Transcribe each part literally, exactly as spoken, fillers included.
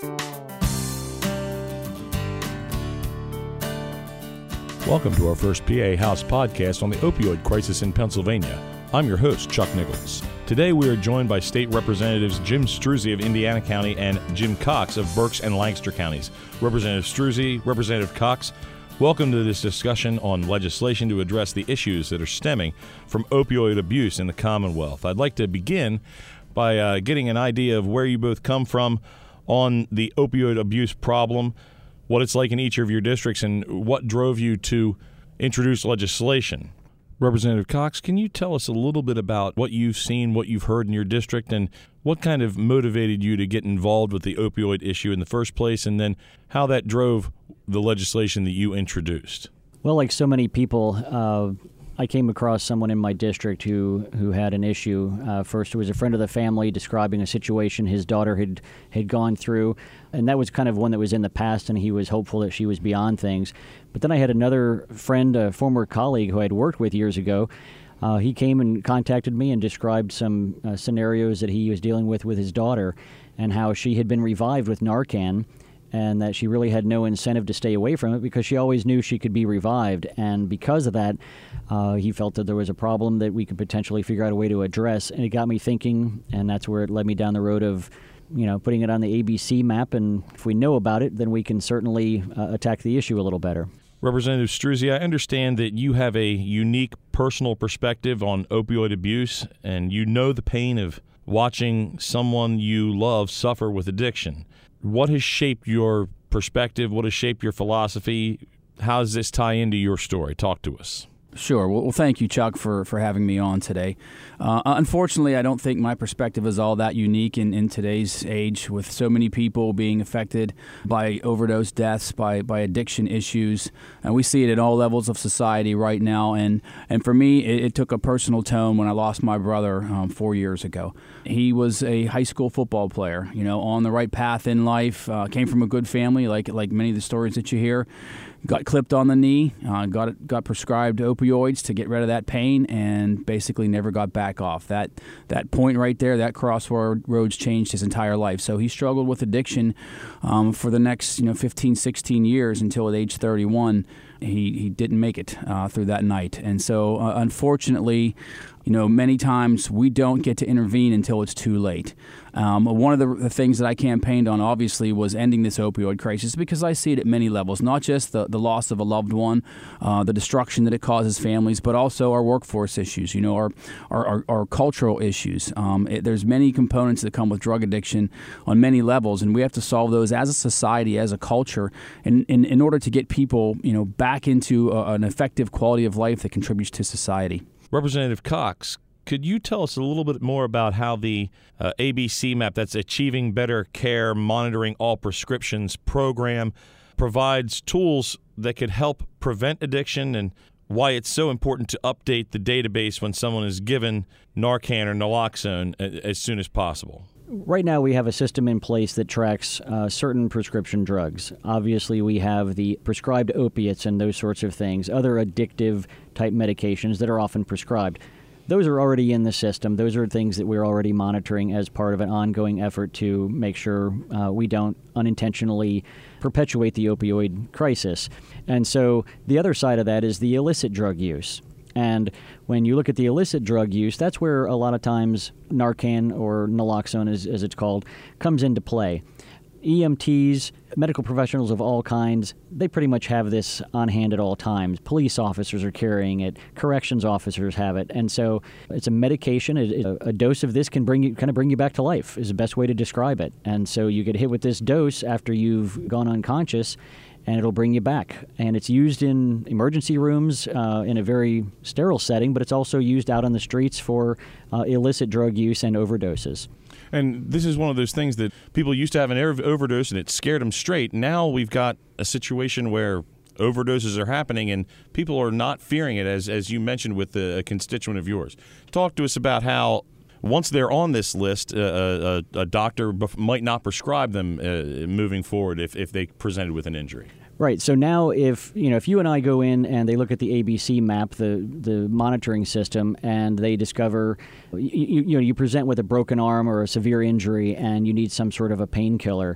Welcome to our first P A House podcast on the opioid crisis in Pennsylvania. I'm your host, Chuck Nichols. Today we are joined by State Representatives Jim Struzzi of Indiana County and Jim Cox of Berks and Lancaster counties. Representative Struzzi, Representative Cox, welcome to this discussion on legislation to address the issues that are stemming from opioid abuse in the Commonwealth. I'd like to begin by uh, getting an idea of where you both come from on the opioid abuse problem, what it's like in each of your districts, and what drove you to introduce legislation. Representative Cox, can you tell us a little bit about what you've seen, what you've heard in your district, and what kind of motivated you to get involved with the opioid issue in the first place, and then how that drove the legislation that you introduced? Well, like so many people, uh, I came across someone in my district who, who had an issue. Uh, first, it was a friend of the family describing a situation his daughter had, had gone through, and that was kind of one that was in the past, and he was hopeful that she was beyond things. But then I had another friend, a former colleague who I had worked with years ago. Uh, he came and contacted me and described some uh, scenarios that he was dealing with with his daughter and how she had been revived with Narcan, and that she really had no incentive to stay away from it because she always knew she could be revived. And because of that, uh, he felt that there was a problem that we could potentially figure out a way to address. And it got me thinking, and that's where it led me down the road of, you know, putting it on the A B C map. And if we know about it, then we can certainly uh, attack the issue a little better. Representative Struzzi, I understand that you have a unique personal perspective on opioid abuse, and you know the pain of watching someone you love suffer with addiction. What has shaped your perspective? What has shaped your philosophy? How does this tie into your story? Talk to us. Sure. Well, thank you, Chuck, for, for having me on today. Uh, unfortunately, I don't think my perspective is all that unique in, in today's age, with so many people being affected by overdose deaths, by, by addiction issues. And we see it at all levels of society right now. And, and for me, it, it took a personal tone when I lost my brother um, four years ago. He was a high school football player, you know, on the right path in life, uh, came from a good family, like like many of the stories that you hear. Got clipped on the knee, uh, got got prescribed opioids to get rid of that pain, and basically never got back off. That that point right there, that crossroads changed his entire life. So he struggled with addiction um, for the next you know fifteen, sixteen years until at age thirty-one, he, he didn't make it uh, through that night. And so uh, unfortunately, you know, many times we don't get to intervene until it's too late. Um, one of the, the things that I campaigned on, obviously, was ending this opioid crisis because I see it at many levels, not just the, the loss of a loved one, uh, the destruction that it causes families, but also our workforce issues, you know, our our, our, our cultural issues. Um, it, there's many components that come with drug addiction on many levels, and we have to solve those as a society, as a culture, in, in, in order to get people, you know, back into a, an effective quality of life that contributes to society. Representative Cox, could you tell us a little bit more about how the uh, A B C map, that's Achieving Better Care, Monitoring All Prescriptions program, provides tools that could help prevent addiction, and why it's so important to update the database when someone is given Narcan or naloxone as soon as possible? Right now, we have a system in place that tracks uh, certain prescription drugs. Obviously, we have the prescribed opiates and those sorts of things, other addictive type medications that are often prescribed. Those are already in the system. Those are things that we're already monitoring as part of an ongoing effort to make sure uh, we don't unintentionally perpetuate the opioid crisis. And so the other side of that is the illicit drug use. And when you look at the illicit drug use, that's where a lot of times Narcan, or naloxone as, as it's called, comes into play. E M Ts, medical professionals of all kinds, they pretty much have this on hand at all times. Police officers are carrying it. Corrections officers have it. And so it's a medication. A, a dose of this can bring you, kind of bring you back to life is the best way to describe it. And so you get hit with this dose after you've gone unconscious, and it'll bring you back. And it's used in emergency rooms uh, in a very sterile setting, but it's also used out on the streets for uh, illicit drug use and overdoses. And this is one of those things that people used to have an overdose and it scared them straight. Now we've got a situation where overdoses are happening and people are not fearing it, as as you mentioned with a constituent of yours. Talk to us about how once they're on this list, uh, a, a doctor might not prescribe them uh, moving forward if, if they presented with an injury. Right. So now if, you know, if you and I go in and they look at the A B C map, the the monitoring system, and they discover, you, you know, you present with a broken arm or a severe injury and you need some sort of a painkiller,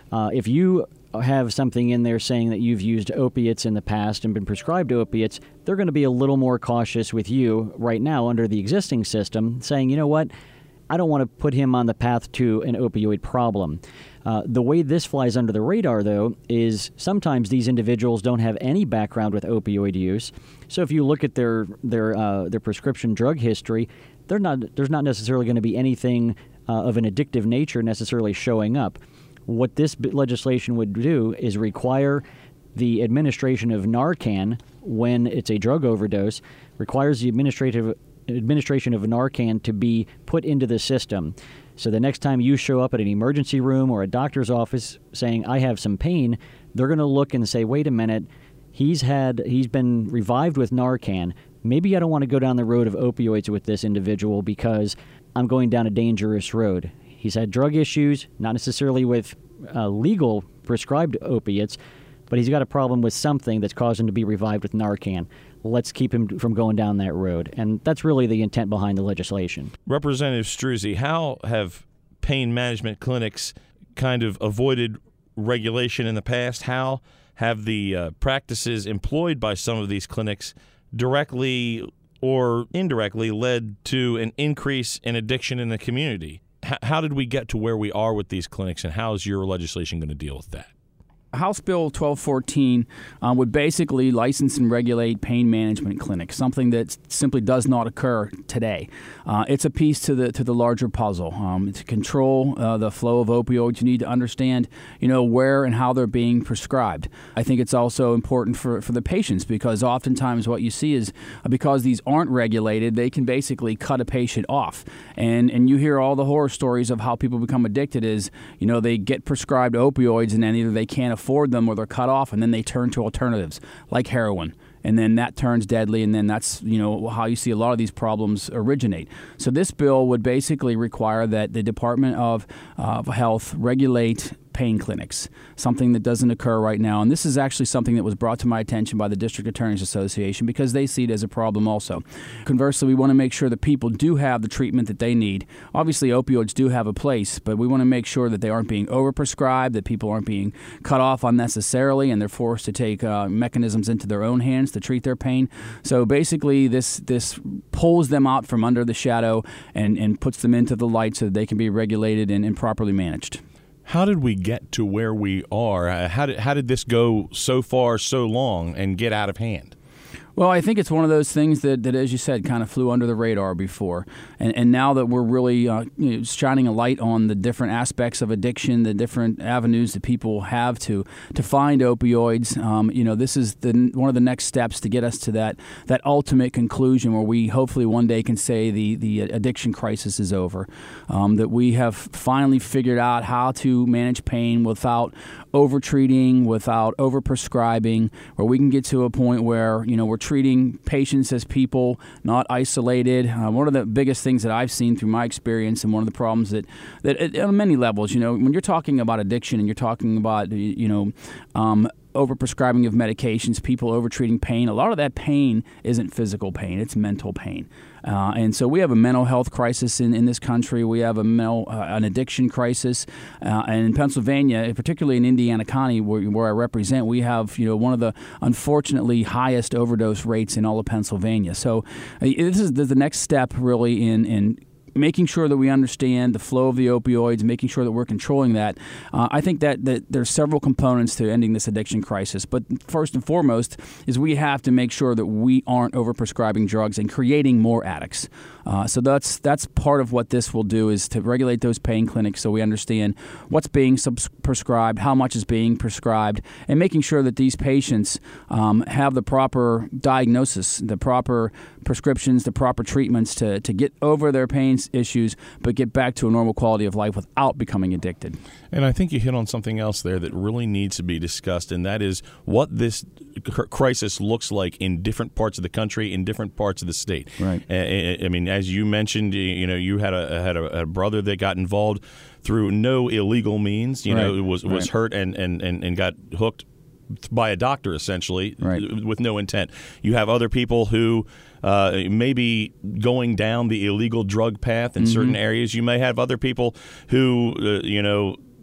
Uh, if you have something in there saying that you've used opiates in the past and been prescribed opiates, they're going to be a little more cautious with you right now under the existing system, saying, you know what, I don't want to put him on the path to an opioid problem. Uh, the way this flies under the radar, though, is sometimes these individuals don't have any background with opioid use. So if you look at their their uh, their prescription drug history, they're not there's not necessarily going to be anything uh, of an addictive nature necessarily showing up. What this legislation would do is require the administration of Narcan when it's a drug overdose, requires the administrative administration of Narcan to be put into the system. So the next time you show up at an emergency room or a doctor's office saying, I have some pain, they're going to look and say, wait a minute, he's had he's been revived with Narcan. Maybe I don't want to go down the road of opioids with this individual because I'm going down a dangerous road. He's had drug issues, not necessarily with uh, legal prescribed opiates, but he's got a problem with something that's caused him to be revived with Narcan. Let's keep him from going down that road. And that's really the intent behind the legislation. Representative Struzzi, how have pain management clinics kind of avoided regulation in the past? How have the uh, practices employed by some of these clinics directly or indirectly led to an increase in addiction in the community? H- how did we get to where we are with these clinics, and how is your legislation going to deal with that? House Bill twelve fourteen uh, would basically license and regulate pain management clinics, something that simply does not occur today. Uh, it's a piece to the to the larger puzzle. Um, to control uh, the flow of opioids, you need to understand, you know, where and how they're being prescribed. I think it's also important for, for the patients, because oftentimes what you see is uh, because these aren't regulated, they can basically cut a patient off. And and you hear all the horror stories of how people become addicted is, you know, they get prescribed opioids and then either they can't afford them or they're cut off, and then they turn to alternatives like heroin, and then that turns deadly, and then that's, you know, how you see a lot of these problems originate. So this bill would basically require that the Department of uh, Health regulate pain clinics, something that doesn't occur right now. And this is actually something that was brought to my attention by the District Attorneys Association because they see it as a problem also. Conversely, we want to make sure that people do have the treatment that they need. Obviously, opioids do have a place, but we want to make sure that they aren't being overprescribed, that people aren't being cut off unnecessarily, and they're forced to take uh, mechanisms into their own hands to treat their pain. So basically, this this pulls them out from under the shadow and, and puts them into the light so that they can be regulated and, and properly managed. How did we get to where we are? How did how did this go so far, so long, and get out of hand? Well, I think it's one of those things that, that, as you said, kind of flew under the radar before. And, and now that we're really uh, you know, shining a light on the different aspects of addiction, the different avenues that people have to to find opioids, um, you know, this is the, one of the next steps to get us to that that ultimate conclusion where we hopefully one day can say the, the addiction crisis is over, um, that we have finally figured out how to manage pain without over-treating, without over-prescribing, where we can get to a point where, you know, we're treating patients as people, not isolated. Uh, one of the biggest things that I've seen through my experience, and one of the problems that, that on many levels, you know, when you're talking about addiction and you're talking about, you know, um, overprescribing of medications, people overtreating pain, a lot of that pain isn't physical pain, it's mental pain. Uh, and so we have a mental health crisis in, in this country. We have a mental, uh, an addiction crisis. Uh, and in Pennsylvania, particularly in Indiana County, where, where I represent, we have, you know, one of the unfortunately highest overdose rates in all of Pennsylvania. So uh, this is the next step really in, in making sure that we understand the flow of the opioids, making sure that we're controlling that. Uh, I think that, that there's several components to ending this addiction crisis. But first and foremost is we have to make sure that we aren't overprescribing drugs and creating more addicts. Uh, so that's that's part of what this will do, is to regulate those pain clinics so we understand what's being subs- prescribed, how much is being prescribed, and making sure that these patients um, have the proper diagnosis, the proper prescriptions, the proper treatments to, to get over their pain issues, but get back to a normal quality of life without becoming addicted. And I think you hit on something else there that really needs to be discussed, and that is what this crisis looks like in different parts of the country, in different parts of the state. Right. I, I mean, as you mentioned, you know, you had a had a, a brother that got involved through no illegal means. You right. know, was was right. hurt and, and, and, and got hooked by a doctor, essentially, right. with no intent. You have other people who uh, may be going down the illegal drug path in mm-hmm. certain areas. You may have other people who, uh, you know,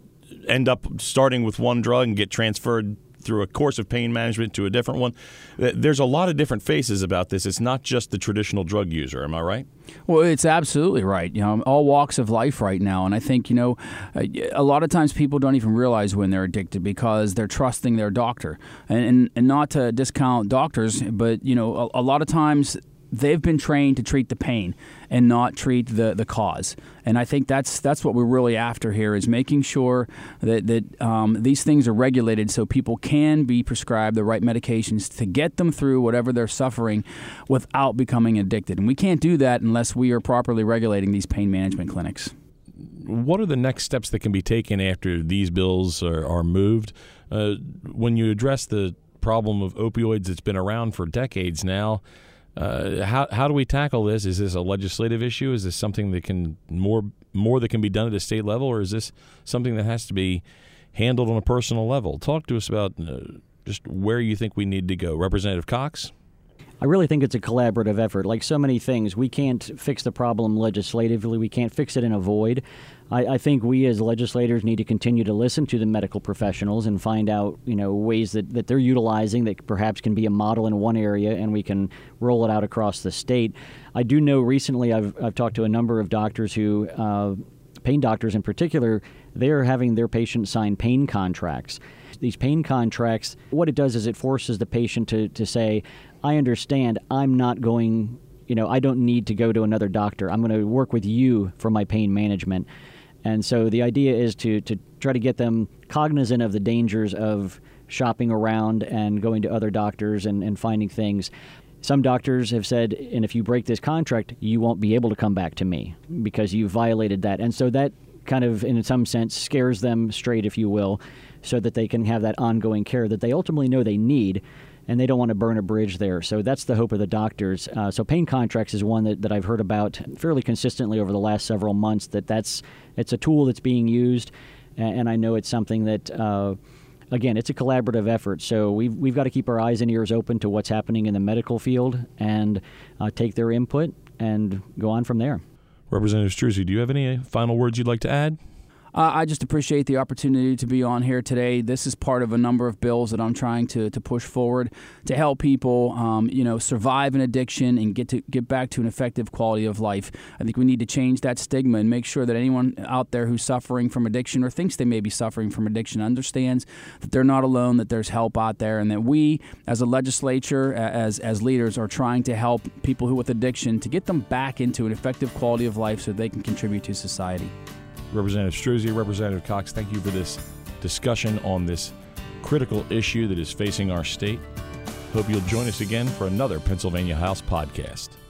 end up starting with one drug and get transferred through a course of pain management to a different one. There's a lot of different faces about this. It's not just the traditional drug user. Am I right? Well, it's absolutely right. You know, all walks of life right now. And I think, you know, a lot of times people don't even realize when they're addicted because they're trusting their doctor. And, and, and not to discount doctors, but, you know, a, a lot of times they've been trained to treat the pain and not treat the, the cause. And I think that's that's what we're really after here, is making sure that, that um, these things are regulated so people can be prescribed the right medications to get them through whatever they're suffering without becoming addicted. And we can't do that unless we are properly regulating these pain management clinics. What are the next steps that can be taken after these bills are, are moved? Uh, when you address the problem of opioids that's been around for decades now, Uh, how how do we tackle this? Is this a legislative issue? Is this something that can more more that can be done at a state level, or is this something that has to be handled on a personal level? Talk to us about uh, just where you think we need to go. Representative Cox? I really think it's a collaborative effort. Like so many things, we can't fix the problem legislatively. We can't fix it in a void. I, I think we as legislators need to continue to listen to the medical professionals and find out, you know, ways that, that they're utilizing that perhaps can be a model in one area, and we can roll it out across the state. I do know recently I've, I've talked to a number of doctors who, uh, pain doctors in particular, they're having their patients sign pain contracts. These pain contracts, what it does is it forces the patient to, to say, I understand I'm not going, you know, I don't need to go to another doctor. I'm going to work with you for my pain management. And so the idea is to, to try to get them cognizant of the dangers of shopping around and going to other doctors and, and finding things. Some doctors have said, and if you break this contract, you won't be able to come back to me because you violated that. And so that kind of, in some sense, scares them straight, if you will, so that they can have that ongoing care that they ultimately know they need, and they don't want to burn a bridge there. So that's the hope of the doctors. Uh, so pain contracts is one that, that I've heard about fairly consistently over the last several months, that that's it's a tool that's being used, and, and I know it's something that, uh, again, it's a collaborative effort. So we've, we've got to keep our eyes and ears open to what's happening in the medical field and uh, take their input and go on from there. Representative Struzzi, do you have any final words you'd like to add? Uh, I just appreciate the opportunity to be on here today. This is part of a number of bills that I'm trying to, to push forward to help people, um, you know, survive an addiction and get to get back to an effective quality of life. I think we need to change that stigma and make sure that anyone out there who's suffering from addiction or thinks they may be suffering from addiction understands that they're not alone, that there's help out there, and that we, as a legislature, as as leaders, are trying to help people who with addiction to get them back into an effective quality of life so they can contribute to society. Representative Struzzi, Representative Cox, thank you for this discussion on this critical issue that is facing our state. Hope you'll join us again for another Pennsylvania House podcast.